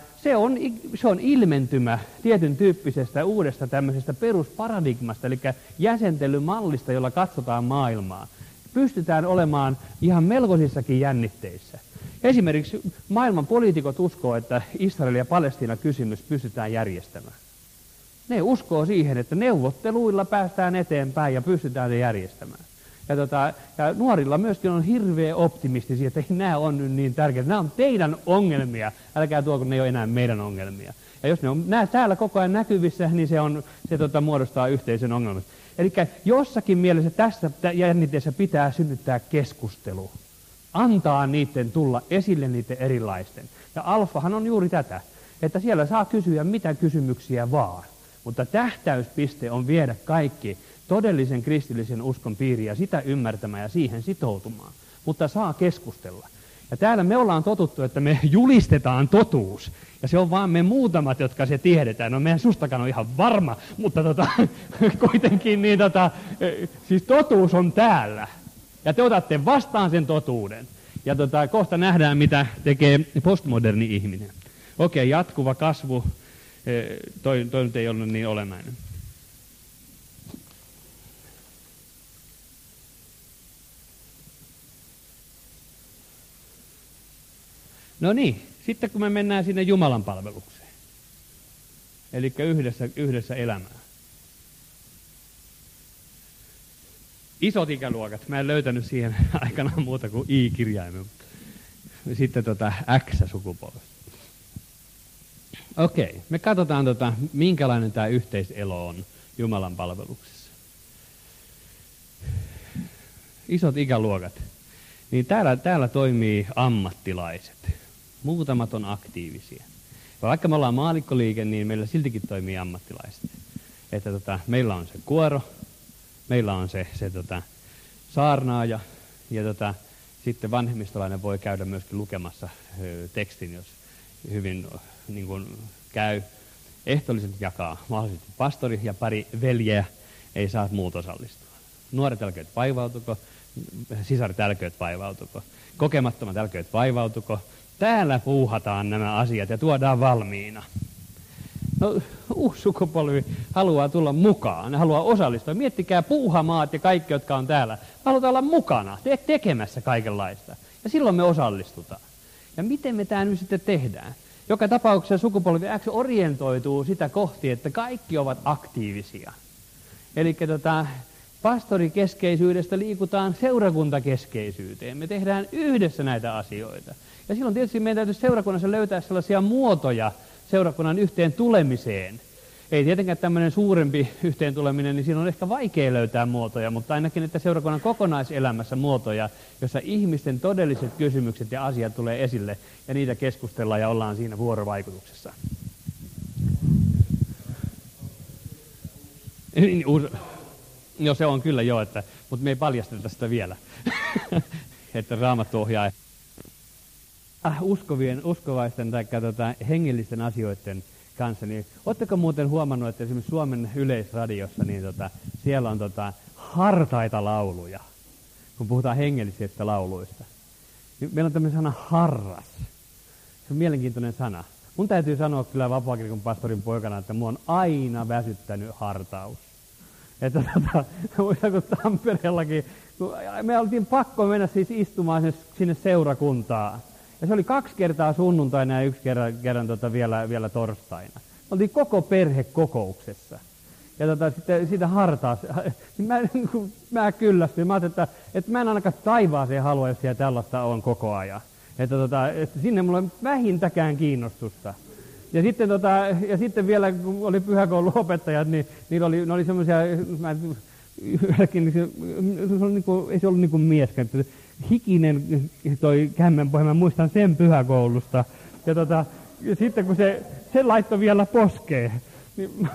se on ilmentymä tietyn tyyppisestä uudesta tämmöisestä perusparadigmasta, eli jäsentelymallista, jolla katsotaan maailmaa. Pystytään olemaan ihan melkoisissakin jännitteissä. Esimerkiksi maailman poliitikot uskoo, että Israel ja Palestiina kysymys pystytään järjestämään. Ne uskoo siihen, että neuvotteluilla päästään eteenpäin ja pystytään ne järjestämään. Ja nuorilla myöskin on hirveä optimistisia, että ei nämä on nyt niin tärkeitä. Nämä on teidän ongelmia, älkää tuoko, ne ei ole enää meidän ongelmia. Ja jos ne on täällä koko ajan näkyvissä, niin se muodostaa yhteisen ongelman. Eli jossakin mielessä tässä jännitteessä pitää synnyttää keskustelu. Antaa niiden tulla esille niiden erilaisten. Ja alfahan on juuri tätä, että siellä saa kysyä mitä kysymyksiä vaan. Mutta tähtäyspiste on viedä kaikki todellisen kristillisen uskon piiriin ja sitä ymmärtämään ja siihen sitoutumaan. Mutta saa keskustella. Ja täällä me ollaan totuttu, että me julistetaan totuus. Ja se on vaan me muutamat, jotka se tiedetään. No meidän sustakaan on ihan varma, mutta kuitenkin niin siis totuus on täällä. Ja te otatte vastaan sen totuuden. Ja kohta nähdään, mitä tekee postmoderni ihminen. Okei, jatkuva kasvu, toi nyt ei ollut niin olemainen. No niin, sitten kun me mennään sinne Jumalan palvelukseen, eli yhdessä elämään. Isot ikäluokat, mä en löytänyt siihen aikanaan muuta kuin I-kirjaimen. Sitten X-sukupolvesta. Okei, me katsotaan minkälainen tämä yhteiselo on Jumalan palveluksessa. Isot ikäluokat, niin täällä toimii ammattilaiset. Muutamat on aktiivisia. Vaikka me ollaan maalikkoliike, niin meillä siltikin toimii ammattilaiset. Että meillä on se kuoro, meillä on se saarnaaja ja sitten vanhemmistolainen voi käydä myöskin lukemassa tekstin, jos hyvin niin kuin käy. Ehtoolliset jakaa mahdollisesti pastori ja pari veljeä, ei saa muut osallistua. Nuoret älkööt vaivautuko, sisaret älkööt vaivautuko, kokemattomat älkööt vaivautuko. Täällä puuhataan nämä asiat ja tuodaan valmiina. No, uusi sukupolvi haluaa tulla mukaan, ne haluaa osallistua. Miettikää puuhamaat ja kaikki, jotka on täällä. Halutaan olla mukana, tekemässä kaikenlaista. Ja silloin me osallistutaan. Ja miten me tämä nyt sitten tehdään? Joka tapauksessa sukupolvi X orientoituu sitä kohti, että kaikki ovat aktiivisia. Eli pastorikeskeisyydestä liikutaan seurakuntakeskeisyyteen. Me tehdään yhdessä näitä asioita. Ja silloin tietysti meidän täytyy seurakunnassa löytää sellaisia muotoja seurakunnan yhteen tulemiseen. Ei tietenkään tämmöinen suurempi yhteen tuleminen, niin siinä on ehkä vaikea löytää muotoja, mutta ainakin että seurakunnan kokonaiselämässä muotoja, jossa ihmisten todelliset kysymykset ja asiat tulee esille ja niitä keskustellaan ja ollaan siinä vuorovaikutuksessa. No se on kyllä jo, mutta me ei paljasteta sitä vielä, että Raamattu ohjaa. Uskovaisten tai hengellisten asioiden kanssa, niin ootteko muuten huomannut, että esimerkiksi Suomen Yleisradiossa, niin siellä on hartaita lauluja, kun puhutaan hengellisistä lauluista. Niin meillä on tämmöinen sana harras. Se on mielenkiintoinen sana. Mun täytyy sanoa kyllä Vapaakirkon pastorin poikana, että mua on aina väsyttänyt hartaus. Että kun Tampereellakin, me oltiin pakko mennä siis istumaan sinne seurakuntaan. Ja se oli 2 kertaa sunnuntaina ja 1 kerran vielä torstaina. Me oltiin koko perhe kokouksessa. Ja sitten siitä hartaas. Mä kyllästyin. Mä ajattelin, että mä en ainakaan taivaaseen halua, jos siellä tällaista on koko ajan. Että sinne mulla ei vähintäkään kiinnostusta. Ja sitten vielä, kun oli pyhäkoulun opettajat, niin ne oli semmoisia, ei se ollut niin kuin mieskään, hikinen toi kämmenpohja, mä muistan sen pyhäkoulusta. Ja sitten kun se laittoi vielä poskeen, niin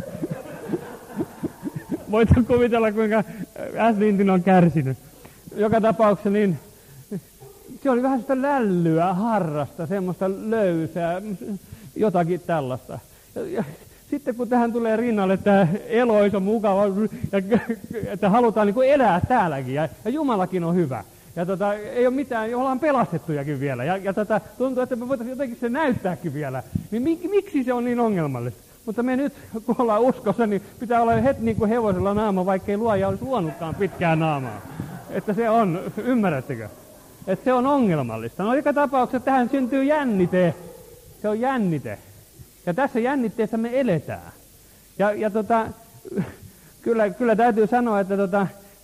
voitte kuvitella, kuinka S-Lintin on kärsinyt. Joka tapauksessa niin se oli vähän sitä lällyä, harrasta, semmoista löysää, jotakin tällaista. Ja sitten kun tähän tulee rinnalle tämä eloisa, mukava, että halutaan niin kuin elää täälläkin ja Jumalakin on hyvä. Ja ei ole mitään, ollaan pelastettujakin vielä. Ja tuntuu, että me voitaisiin jotenkin se näyttääkin vielä. Niin miksi se on niin ongelmallista? Mutta me nyt, kun ollaan uskossa, niin pitää olla heti niin kuin hevosella naama, vaikkei luoja olisi luonutkaan pitkää naamaa. Että se on, ymmärrättekö? Että se on ongelmallista. No joka tapauksessa tähän syntyy jännite. Se on jännite. Ja tässä jännitteessä me eletään. Ja kyllä täytyy sanoa, että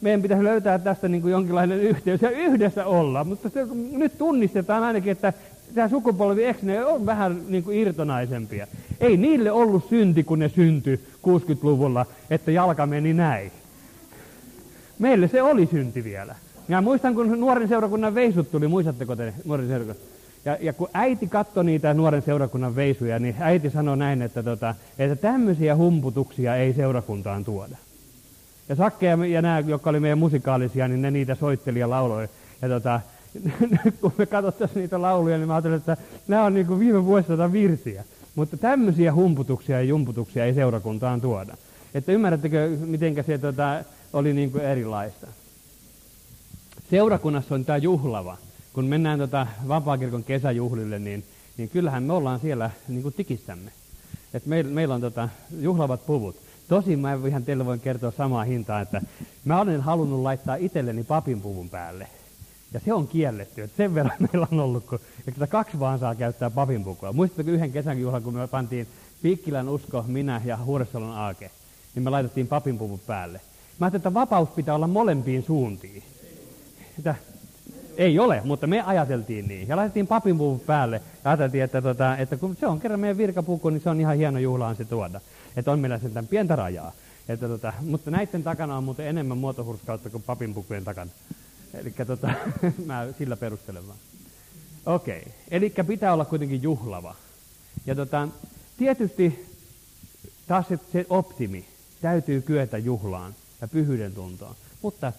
meidän pitäisi löytää tästä niin kuin jonkinlainen yhteys ja yhdessä olla. Mutta nyt tunnistetaan ainakin, että tämä sukupolvi X on vähän niin kuin irtonaisempia. Ei niille ollut synti, kun ne syntyi 60-luvulla, että jalka meni näin. Meille se oli synti vielä. Ja muistan, kun nuoren seurakunnan veisut tuli, muistatteko te nuoren seurakunnan? Ja kun äiti katsoi niitä nuoren seurakunnan veisuja, niin äiti sanoi näin, että tämmöisiä humputuksia ei seurakuntaan tuoda. Ja Sakke ja nämä, jotka oli meidän musikaalisia, niin ne niitä soitteli ja lauloi. Ja kun me katsottaisiin niitä lauluja, niin mä ajattelin, että nämä on niin kuin viime vuosisadan virsiä. Mutta tämmöisiä humputuksia ja jumputuksia ei seurakuntaan tuoda. Että ymmärrättekö, miten se oli niin kuin erilaista? Seurakunnassa on tämä juhlava. Kun mennään vapaakirkon kesäjuhlille, niin kyllähän me ollaan siellä niin kuin tikissämme. Et meillä on juhlavat puvut. Tosin mä ihan teille voin kertoa samaa hintaa, että mä olen halunnut laittaa itselleni papinpuvun päälle. Ja se on kielletty, että sen verran meillä on ollut, että 2 vaan saa käyttää papinpukua. Muistatteko yhden kesänjuhlan, kun me pantiin Piikkilän Usko, minä ja Huuressalon Aake, niin me laitettiin papinpuvun päälle. Mä ajattelin, että vapaus pitää olla molempiin suuntiin. Sitä ei ole, mutta me ajateltiin niin. Ja laitettiin papinpuvun päälle ja ajateltiin, että kun se on kerran meidän virkapuku, niin se on ihan hieno juhlaan se tuoda. Että on meillä sentään pientä rajaa. Mutta näiden takana on muuten enemmän muotohurskautta kuin papinpukujen takana. Eli mä sillä perustelen vaan. Okei, eli pitää olla kuitenkin juhlava. Ja tietysti taas se optimi täytyy kyetä juhlaan ja pyhyyden tuntoon. Mutta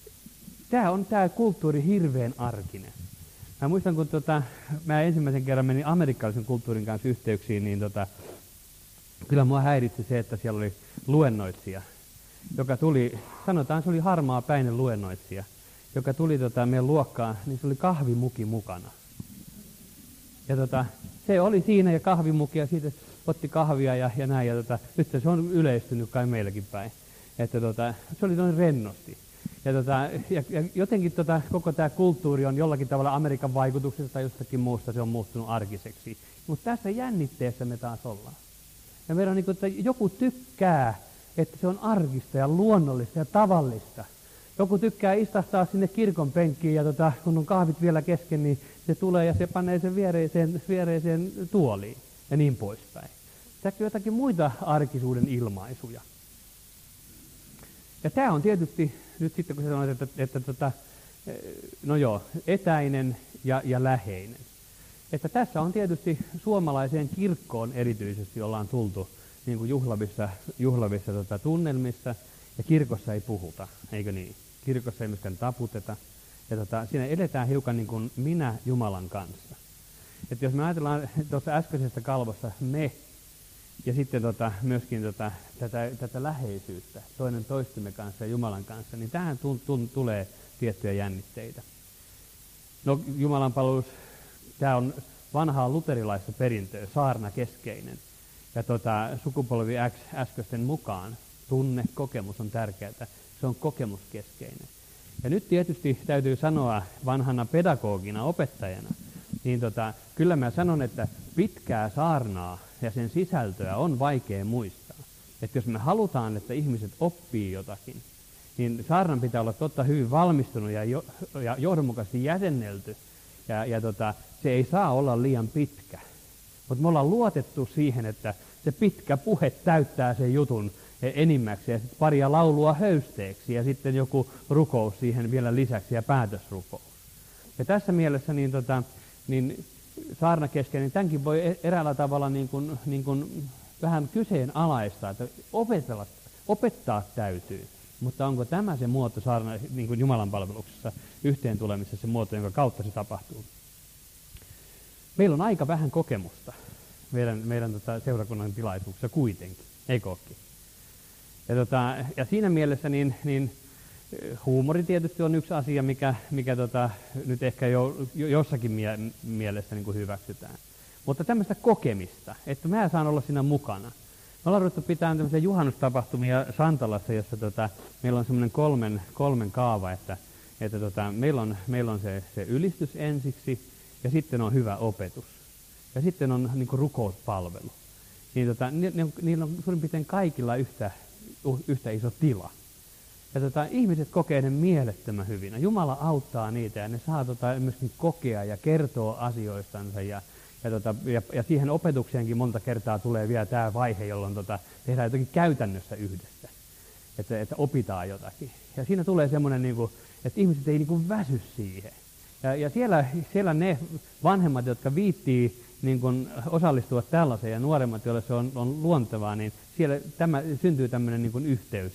tämä kulttuuri hirveän arkinen. Mä muistan, kun mä ensimmäisen kerran menin amerikkalaisen kulttuurin kanssa yhteyksiin, niin kyllä mua häiritsi se, että siellä oli luennoitsija, joka tuli, sanotaan se oli harmaapäinen luennoitsija, joka tuli meidän luokkaan, niin se oli kahvimuki mukana. Ja se oli siinä ja kahvimuki ja siitä otti kahvia ja näin. Ja nyt se on yleistynyt kai meilläkin päin. Että se oli noin rennosti. Ja jotenkin koko tämä kulttuuri on jollakin tavalla Amerikan vaikutuksesta tai jostakin muusta se on muuttunut arkiseksi. Mutta tässä jännitteessä me taas ollaan. Ja meillä on niin kuin, että joku tykkää, että se on arkista ja luonnollista ja tavallista. Joku tykkää istahtaa sinne kirkon penkkiin ja kun on kahvit vielä kesken, niin se tulee ja se panee sen viereiseen tuoliin ja niin poispäin. Tässä on jotakin muita arkisuuden ilmaisuja. Ja tämä on tietysti, nyt sitten kun sä sanoit, että etäinen ja läheinen. Että tässä on tietysti suomalaiseen kirkkoon erityisesti ollaan tultu niin kuin juhlavissa tunnelmissa, ja kirkossa ei puhuta, eikö niin? Kirkossa ei myöskään taputeta, ja siinä eletään hiukan niin kuin minä Jumalan kanssa. Että jos me ajatellaan tuossa äskeisestä kalvossa me, ja sitten myöskin tätä läheisyyttä toinen toistemme kanssa ja Jumalan kanssa, niin tähän tulee tiettyjä jännitteitä. No Jumalan palvelus, tämä on vanhaa luterilaista perintöä, saarnakeskeinen. Ja sukupolvi X äskeisten mukaan tunnekokemus on tärkeää, se on kokemuskeskeinen. Ja nyt tietysti täytyy sanoa vanhana pedagogina, opettajana, niin kyllä mä sanon, että pitkää saarnaa ja sen sisältöä on vaikea muistaa. Että jos me halutaan, että ihmiset oppii jotakin, niin saarnan pitää olla hyvin valmistunut ja johdonmukaisesti jäsennelty. Ja se ei saa olla liian pitkä. Mutta me ollaan luotettu siihen, että se pitkä puhe täyttää sen jutun enimmäksi ja sitten paria laulua höysteeksi ja sitten joku rukous siihen vielä lisäksi ja päätösrukous. Ja tässä mielessä niin saarnakeskeinen, tämänkin voi eräällä tavalla niin kuin vähän kyseenalaistaa, että opettaa täytyy. Mutta onko tämä se muoto saarna, niin kuin Jumalan palveluksessa yhteen tulemisessa se muoto, jonka kautta se tapahtuu? Meillä on aika vähän kokemusta meidän seurakunnan tilaisuuksissa kuitenkin, eikö olekin? Ja siinä mielessä niin huumori tietysti on yksi asia, mikä nyt ehkä jossakin mielessä niin kuin hyväksytään. Mutta tämmöistä kokemista, että mä saan olla siinä mukana. Me ollaan ruvettu pitämään tämmöisiä juhannustapahtumia Santalassa, jossa meillä on semmoinen kolmen kaava, että meillä on se ylistys ensiksi, ja sitten on hyvä opetus. Ja sitten on niin kuin rukouspalvelu. Niin niillä on suurin piirtein kaikilla yhtä iso tila. ihmiset kokee ne mielettömän hyvinä. Jumala auttaa niitä ja ne saa myöskin kokea ja kertoa asioistansa ja siihen opetukseenkin monta kertaa tulee vielä tämä vaihe, jolloin tehdään jotakin käytännössä yhdessä, että opitaan jotakin. Ja siinä tulee semmoinen, että ihmiset ei väsy siihen. Ja siellä ne vanhemmat, jotka viittii osallistua tällaiseen ja nuoremmat, joille se on luontevaa, niin siellä syntyy tämmöinen yhteys.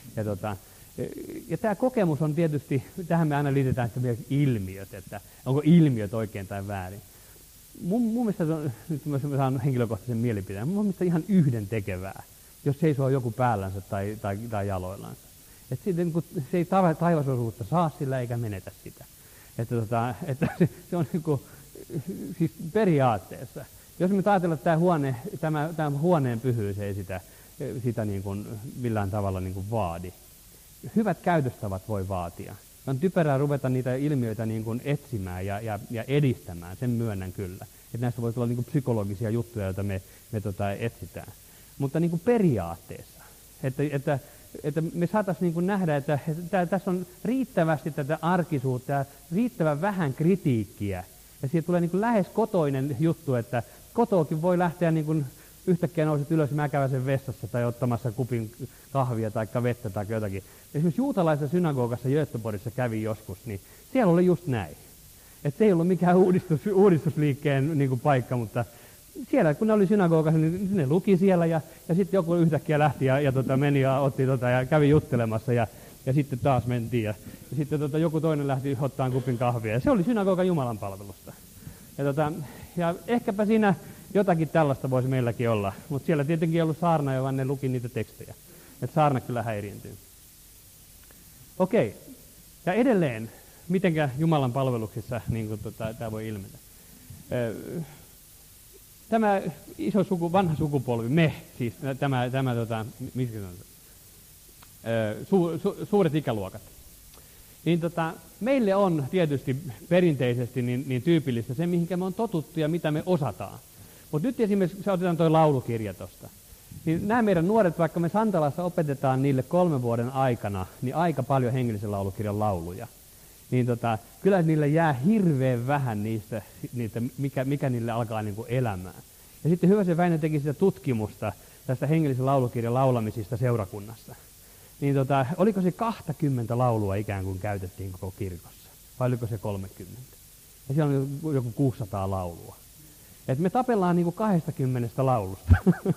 Ja tämä kokemus on tietysti, tähän me aina liitetään vielä ilmiöt, että onko ilmiöt oikein tai väärin. Mun mielestä, nyt mä saan henkilökohtaisen mielipiteen, mun mielestä ihan yhdentekevää, jos seisoo joku päällänsä tai jaloillansa. Että se ei taivasosuutta saa sillä eikä menetä sitä. Että se on siis periaatteessa. Jos me ajatellaan, että tämä huoneen pyhyys ei sitä millään tavalla vaadi. Hyvät käytöstavat voi vaatia. On typerää ruveta niitä ilmiöitä etsimään ja edistämään, sen myönnän kyllä. Että näistä voi tulla psykologisia juttuja, joita me etsitään. Mutta periaatteessa, että me saataisiin nähdä, että tässä on riittävästi tätä arkisuutta ja riittävän vähän kritiikkiä. Ja siitä tulee lähes kotoinen juttu, että kotoakin voi lähteä yhtäkkiä nouset ylös mäkäväsen vessassa tai ottamassa kupin kahvia tai vettä tai jotakin. Esimerkiksi juutalaisessa synagogassa Göteborgissa kävi joskus, niin siellä oli just näin. Että se ei ollut mikään uudistusliikkeen paikka, mutta siellä kun ne oli synagogassa, niin ne luki siellä ja sitten joku yhtäkkiä lähti ja meni ja otti ja kävi juttelemassa ja sitten taas mentiin ja sitten joku toinen lähti ottaan kupin kahvia ja se oli synagogan Jumalan palvelusta. Ja ehkäpä siinä jotakin tällaista voisi meilläkin olla, mutta siellä tietenkin ei ollut saarnaaja, vaan ne luki niitä tekstejä. Että saarna kyllä häiriintyy. Okei, ja edelleen, mitenkä Jumalan palveluksissa tämä voi ilmetä. Tämä vanha sukupolvi, me, siis suuret ikäluokat, niin meille on tietysti perinteisesti niin tyypillistä se, mihinkä me on totuttu ja mitä me osataan. Mutta nyt esimerkiksi otetaan tuo laulukirja tuosta. Niin nämä meidän nuoret, vaikka me Santalassa opetetaan niille 3 vuoden aikana, niin aika paljon hengellisen laulukirjan lauluja. Niin kyllä niille jää hirveän vähän niistä mikä niille alkaa elämään. Ja sitten Hyvösen Väinö teki sitä tutkimusta tästä hengellisen laulukirjan laulamisista seurakunnassa. Niin oliko se 20 laulua ikään kuin käytettiin koko kirkossa? Vai oliko se 30? Ja siellä on joku 600 laulua. Et me tapellaan 20 laulusta.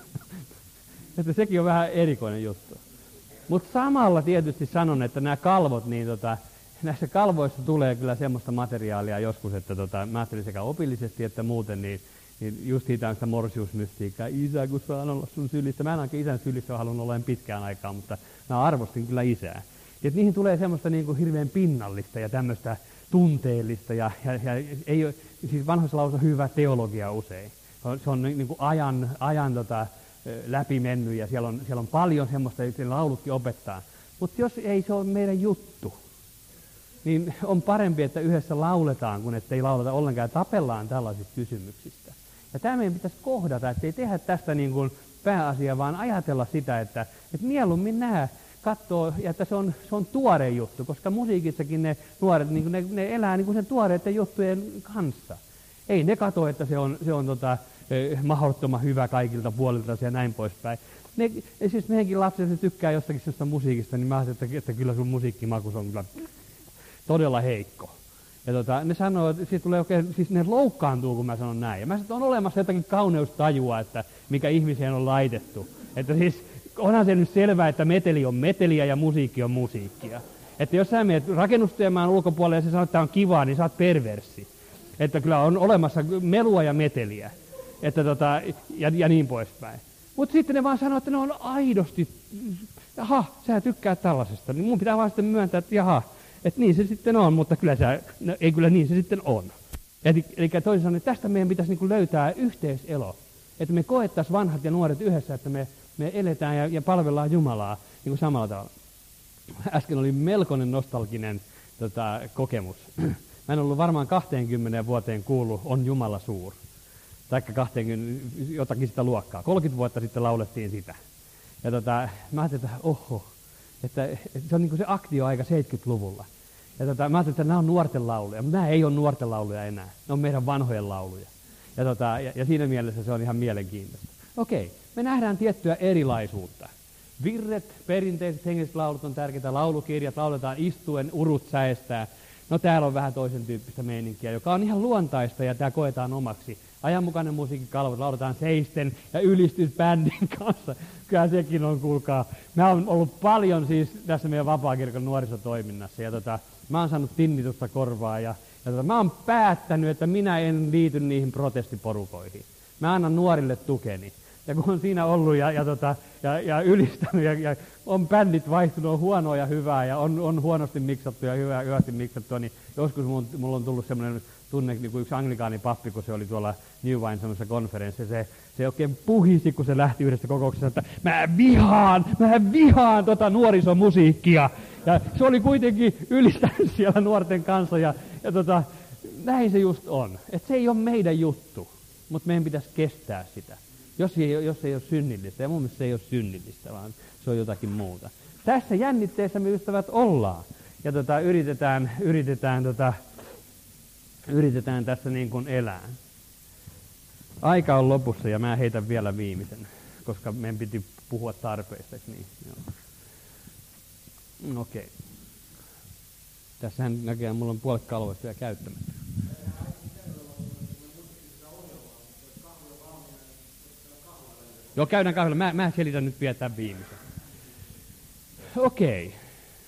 Että sekin on vähän erikoinen juttu. Mutta samalla tietysti sanon, että nämä kalvot, niin näissä kalvoissa tulee kyllä semmoista materiaalia joskus, että mä ajattelin sekä opillisesti että muuten, niin just siitä on sitä morsiusmystiikkaa. Isä, kun saan olla sun sylissä. Mä en ainakin isän sylissä ole halunnut olla pitkään aikaa, mutta mä arvostin kyllä isää. Et niihin tulee semmoista hirveän pinnallista ja tämmöistä tunteellista ja ei ole, siis vanhoissa lausuissa hyvä teologia usein. Se on ajan läpi mennyt ja siellä on paljon semmoista, että laulutkin opettaa. Mutta jos ei se ole meidän juttu, niin on parempi, että yhdessä lauletaan, kuin ettei lauleta ollenkaan ja tapellaan tällaisista kysymyksistä. Ja tämä meidän pitäisi kohdata, ettei tehdä tästä pääasiaa, vaan ajatella sitä, että mieluummin katsoo, ja että se on tuore juttu, koska musiikissakin ne nuoret, ne elää sen tuoreiden juttujen kanssa. Ei ne katso, että se on mahdottoman hyvä kaikilta puolilta ja näin poispäin. Siis meidänkin lapset tykkää jostakin sellaista musiikista, niin mä ajattelin, että kyllä sun musiikkimakus on kyllä todella heikko. Ja ne sanoo, että siis ne loukkaantuu, kun mä sanon näin. Ja mä sanon, että on olemassa jotakin kauneustajua, että mikä ihmiseen on laitettu. Että siis onhan se nyt selvää, että meteli on meteliä ja musiikki on musiikkia. Että jos sä menet rakennustyömaan ulkopuolelle ja sä sanot, että tämä on kivaa, niin sä oot perverssi. Että kyllä on olemassa melua ja meteliä. Että ja niin poispäin. Mutta sitten ne vaan sanoo, että ne on aidosti, jaha, sä tykkäät tällaisesta. Niin mun pitää vaan sitten myöntää, että jaha, että niin se sitten on, mutta ei kyllä niin se sitten on. Eli toisin sanoen, että tästä meidän pitäisi löytää yhteiselo. Että me koettaisiin vanhat ja nuoret yhdessä, että me eletään ja palvellaan Jumalaa samalla tavalla. Äsken oli melkoinen nostalginen kokemus. Mä en ollut varmaan 20 vuoteen kuullut On Jumala suur. Taikka 20, jotakin sitä luokkaa. 30 vuotta sitten laulettiin sitä. Ja mä ajattelin, että Että se on niin kuin se aktioaika 70-luvulla. Ja mä ajattelin, että nämä on nuorten lauluja, mutta nämä ei ole nuorten lauluja enää. Ne on meidän vanhojen lauluja. Ja siinä mielessä se on ihan mielenkiintoista. Okei, me nähdään tiettyä erilaisuutta. Virret, perinteiset hengelliset laulut on tärkeitä, laulukirjat lauletaan istuen, urut säestää. No täällä on vähän toisen tyyppistä meininkiä, joka on ihan luontaista ja tämä koetaan omaksi. Ajanmukainen musiikkikalvot lauletaan seisten ja ylistysbändin kanssa. Kyllä sekin on, kuulkaa. Mä oon ollut paljon siis tässä meidän Vapaakirkon nuorisotoiminnassa ja mä oon saanut tinnitusta korvaa ja mä oon päättänyt, että minä en liity niihin protestiporukoihin. Mä annan nuorille tukeni. Ja kun on siinä ollut ja ylistänyt ja on bändit vaihtunut, on huonoa ja hyvää ja on huonosti miksattu ja hyvästi miksattua, niin joskus mulla on tullut semmoinen tunne, niin kuin yksi anglikaanipappi, kun se oli tuolla New Wine semmoisessa konferenssissa, se oikein puhisi, kun se lähti yhdestä kokouksesta, että mä vihaan nuorisomusiikkia. Ja se oli kuitenkin ylistänyt siellä nuorten kanssa ja näin se just on. Että se ei ole meidän juttu, mutta meidän pitäisi kestää sitä. Jos ei ole synnillistä, ja mun mielestä se ei ole synnillistä, vaan se on jotakin muuta. Tässä jännitteessä me ystävät ollaan. Ja yritetään tässä niin kuin elää. Aika on lopussa ja mä heitän vielä viimeisen, koska meidän piti puhua tarpeista. Niin, okei. Tässähän näköjään mulla on puolet kalvoista ja käyttämättä. Joo, käydään kahvilla. Mä selitän nyt vielä tämän viimeisen. Okei.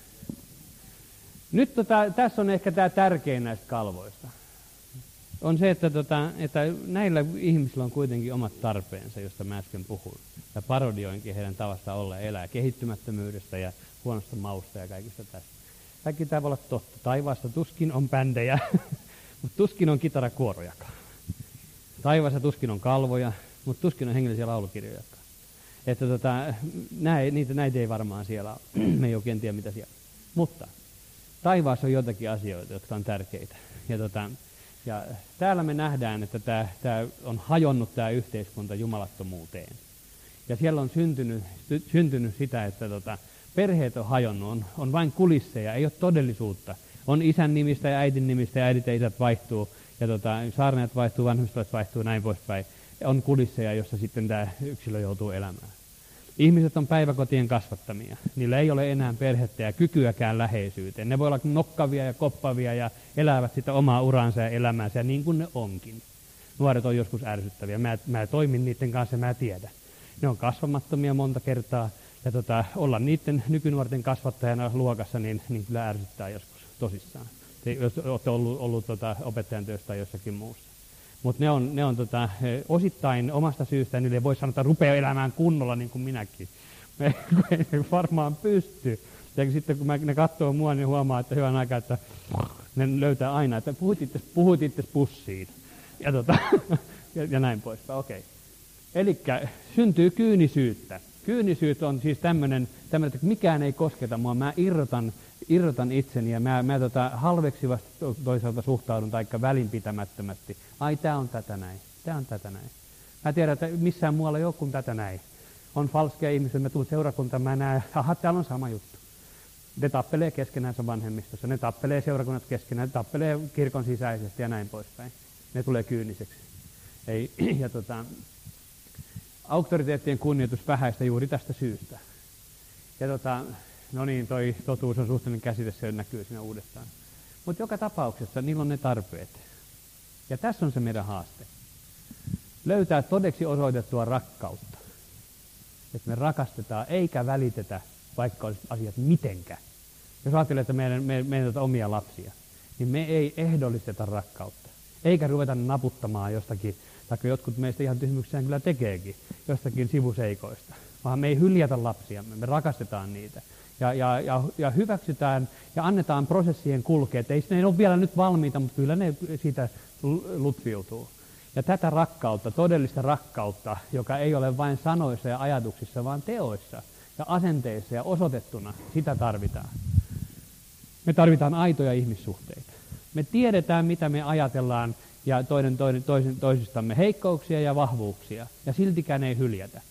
Nyt tässä on ehkä tämä tärkein näistä kalvoista. On se, että näillä ihmisillä on kuitenkin omat tarpeensa, josta mä äsken puhuin. Ja parodioinkin heidän tavasta olla ja elää kehittymättömyydestä ja huonosta mausta ja kaikista tästä. Kaikki tämä voi olla totta. Taivaassa tuskin on bändejä, mutta tuskin on kitarakuorojakaan. Taivaassa tuskin on kalvoja, mutta tuskin on hengellisiä laulukirjojakaan. Että näitä ei varmaan siellä ole. Me ei oikein tiedä, mitä siellä on. Mutta taivaassa on jotakin asioita, jotka on tärkeitä. Ja täällä me nähdään, että tämä on hajonnut tämä yhteiskunta jumalattomuuteen. Ja siellä on syntynyt sitä, että perheet on hajonnut, on vain kulisseja, ei ole todellisuutta. On isän nimistä ja äitin nimistä ja äidit ja isät vaihtuu, ja saarnaajat vaihtuu, vanhemmistot vaihtuu, näin poispäin. On kulisseja, jossa sitten tämä yksilö joutuu elämään. Ihmiset on päiväkotien kasvattamia. Niillä ei ole enää perhettä ja kykyäkään läheisyyteen. Ne voi olla nokkavia ja koppavia ja elävät sitä omaa uraansa ja elämäänsä niin kuin ne onkin. Nuoret on joskus ärsyttäviä. Mä toimin niiden kanssa ja mä tiedän. Ne on kasvamattomia monta kertaa. Ja olla niiden nykynuorten kasvattajana luokassa, niin kyllä ärsyttää joskus tosissaan. Jos olette ollut opettajan työssä tai jossakin muussa. Mutta ne on osittain omasta syystä, niille voi sanoa, että rupeaa elämään kunnolla niin kuin minäkin. Me ei varmaan pysty. Ja sitten kun ne katsoo mua, niin huomaa, että hyvän aikaa, että ne löytää aina, että puhuit itse pussiin. Ja näin poispäin, okei. Elikkä syntyy kyynisyyttä. Kyynisyys on siis tämmöinen, että mikään ei kosketa mua. Mä irrotan itseni ja mä halveksivasti toisaalta suhtaudun taikka välinpitämättömästi. Ai, tää on tätä näin. Mä tiedän, että missään muualla ei ole kuin tätä näin. On falskeja ihmisiä, mä tulen seurakuntaan, mä näen, täällä on sama juttu. Ne tappelee keskenään vanhemmistossa, ne tappelee seurakunnat keskenään, ne tappelee kirkon sisäisesti ja näin poispäin. Ne tulee kyyniseksi. Auktoriteettien kunnioitus vähäistä juuri tästä syystä. Ja no niin, toi totuus on suhteellinen käsite, se näkyy siinä uudestaan. Mutta joka tapauksessa niillä on ne tarpeet. Ja tässä on se meidän haaste. Löytää todeksi osoitettua rakkautta. Että me rakastetaan eikä välitetä, vaikka olisi asiat mitenkään. Jos ajattelee, että meidän omia lapsia, niin me ei ehdollisteta rakkautta. Eikä ruveta naputtamaan jostakin, tai jotkut meistä ihan tyhmyksään kyllä tekeekin, jostakin sivuseikoista. Vaan me ei hyljätä lapsiamme, me rakastetaan niitä. Ja hyväksytään ja annetaan prosessien kulkea. Ei ne ole vielä nyt valmiita, mutta kyllä ne siitä lutviutuu. Ja tätä rakkautta, todellista rakkautta, joka ei ole vain sanoissa ja ajatuksissa, vaan teoissa ja asenteissa ja osoitettuna, sitä tarvitaan. Me tarvitaan aitoja ihmissuhteita. Me tiedetään, mitä me ajatellaan ja toisistamme heikkouksia ja vahvuuksia, ja siltikään ei hyljätä.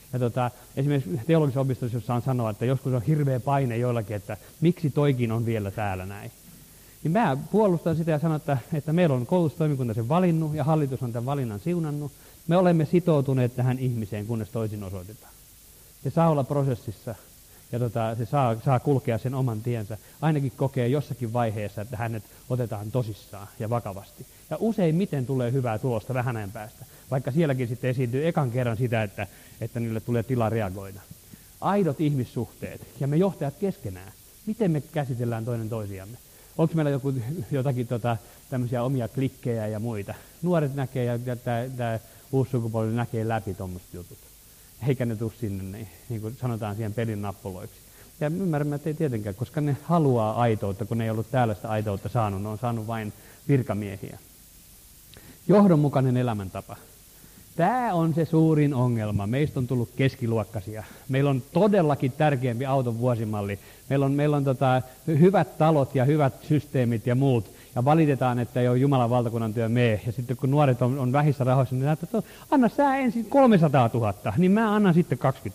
Ja esimerkiksi teologisessa opistossa, jossa on sanoa, että joskus on hirveä paine joillakin, että miksi toikin on vielä täällä näin. Niin mä puolustan sitä ja sanon, että meillä on koulutustoimikunta sen valinnut ja hallitus on tämän valinnan siunannut. Me olemme sitoutuneet tähän ihmiseen, kunnes toisin osoitetaan. Se saa olla prosessissa ja se saa kulkea sen oman tiensä. Ainakin kokee jossakin vaiheessa, että hänet otetaan tosissaan ja vakavasti. Ja useimmiten tulee hyvää tulosta vähän ajan päästä, vaikka sielläkin sitten esiintyy ekan kerran sitä, että niille tulee tila reagoida. Aidot ihmissuhteet ja me johtajat keskenään. Miten me käsitellään toinen toisiamme? Onko meillä jotakin tämmöisiä omia klikkejä ja muita? Nuoret näkee ja tämä uusi sukupolvi näkee läpi tuommoiset jutut. Eikä ne tule sinne, niin kuin sanotaan, siihen pelin nappuloiksi. Ja ymmärrämme, että ei tietenkään, koska ne haluaa aitoutta, kun ne ei ollut täällä sitä aitoutta saanut. Ne on saanut vain virkamiehiä. Johdonmukainen elämäntapa. Tämä on se suurin ongelma. Meistä on tullut keskiluokkaisia. Meillä on todellakin tärkeämpi auton vuosimalli. Meillä on hyvät talot ja hyvät systeemit ja muut. Ja valitetaan, että ei ole Jumalan valtakunnan työ mene. Ja sitten kun nuoret on vähissä rahoissa, niin näyttää, että anna sä ensin 300 000, niin mä annan sitten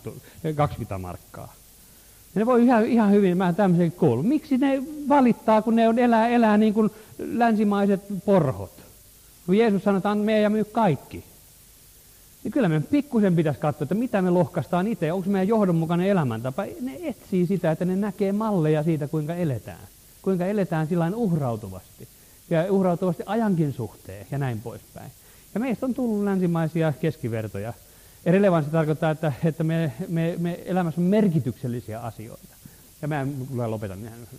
20 markkaa. Ja ne voi ihan hyvin, mä tämmöisen kuullut. Miksi ne valittaa, kun ne elää niin kuin länsimaiset porhot? Kun Jeesus sanoi, että mene ja myy kaikki. Niin kyllä me pikkusen pitäisi katsoa, että mitä me lohkaistaan itse. Onko meidän johdonmukainen elämäntapa? Ne etsii sitä, että ne näkee malleja siitä, kuinka eletään. Kuinka eletään sillain uhrautuvasti. Ja uhrautuvasti ajankin suhteen ja näin poispäin. Ja meistä on tullut länsimaisia keskivertoja. Ja relevanssi tarkoittaa, että me elämässä on merkityksellisiä asioita. Ja mä lopetan.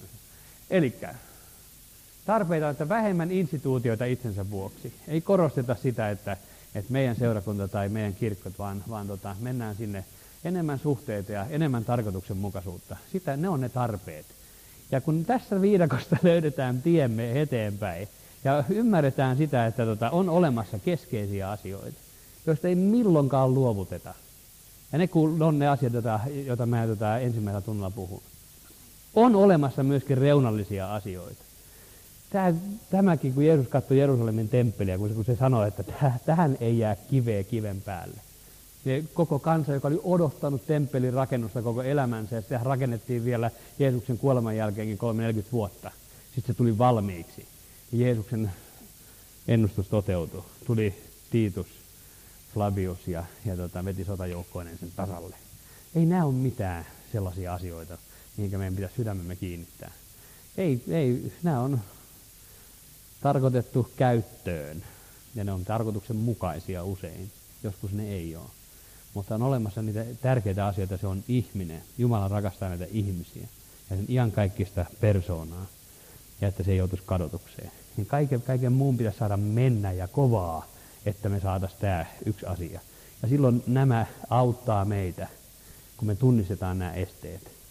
Elikkä tarpeita, että vähemmän instituutioita itsensä vuoksi. Ei korosteta sitä, että meidän seurakunta tai meidän kirkko, vaan mennään sinne enemmän suhteita ja enemmän tarkoituksenmukaisuutta. Ne on ne tarpeet. Ja kun tässä viidakosta löydetään tiemme eteenpäin ja ymmärretään sitä, että on olemassa keskeisiä asioita, joista ei milloinkaan luovuteta. Ja ne on ne asiat, joita mä ensimmäisellä tunnilla puhun. On olemassa myöskin reunallisia asioita. Tämäkin, kun Jeesus katsoi Jerusalemin temppeliä, kun se sanoi, että tähän ei jää kiveä kiven päälle. Se koko kansa, joka oli odottanut temppelin rakennusta koko elämänsä, ja sitä rakennettiin vielä Jeesuksen kuoleman jälkeenkin 30-40 vuotta. Sitten se tuli valmiiksi. Ja Jeesuksen ennustus toteutui. Tuli Titus, Flavius ja veti sotajoukkoinen sen tasalle. Ei nämä ole mitään sellaisia asioita, mihinkä meidän pitäisi sydämemme kiinnittää. Ei, nämä on tarkoitettu käyttöön, ja ne on tarkoituksen mukaisia usein. Joskus ne ei ole. Mutta on olemassa niitä tärkeitä asioita, se on ihminen. Jumala rakastaa näitä ihmisiä ja sen iankaikkista persoonaa, ja että se ei joutuisi kadotukseen. Niin kaiken muun pitäisi saada mennä ja kovaa, että me saataisiin tämä yksi asia. Ja silloin nämä auttaa meitä, kun me tunnistetaan nämä esteet.